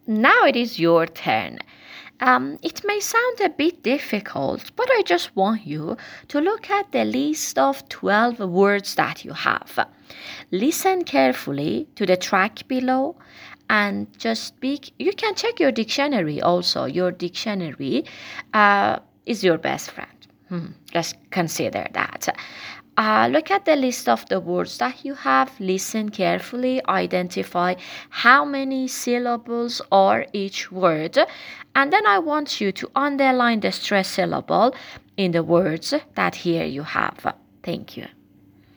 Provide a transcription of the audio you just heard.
Now it is your turn. It may sound a bit difficult, but I just want you to look at the list of 12 words that you have. Listen carefully to the track below and just speak. You can check your dictionary also. Your dictionary is your best friend. Just consider that. Look at the list of the words that you have. Listen carefully. Identify how many syllables are each word. And then I want you to underline the stress syllable in the words that here you have. Thank you.